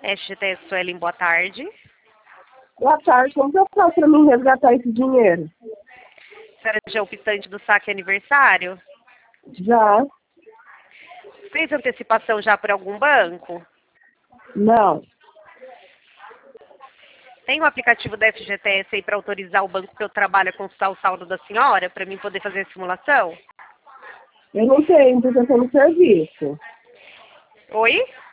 FGTS Suelen, boa tarde. Boa tarde, como que eu faço para mim resgatar esse dinheiro? A senhora já é optante do saque aniversário? Já? Fez antecipação já por algum banco? Não. Tem um aplicativo da FGTS aí para autorizar o banco que eu trabalho a consultar o saldo da senhora, para mim poder fazer a simulação? Eu não tenho, estou tentando serviço. Oi?